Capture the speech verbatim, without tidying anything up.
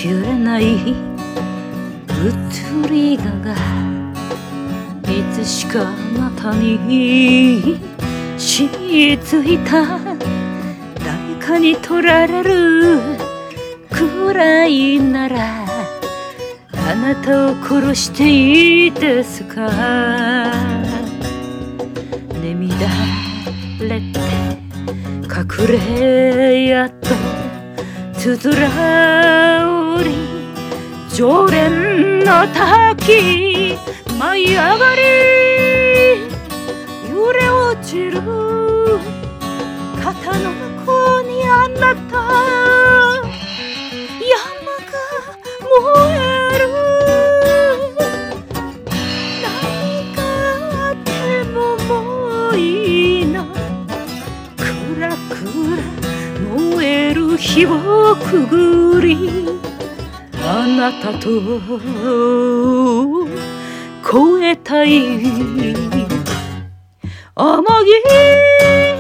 きれない移り香がいつしかあなたに染みついた。誰かに取られるくらいならあなたを殺していいですか。ね乱れて隠れやっとつづら折り常連の滝舞い上がり揺れ落ちる肩の向こうにあなた山が燃える。何があってももういいの。くらくら燃える火をくぐりあなたと越えたい。天城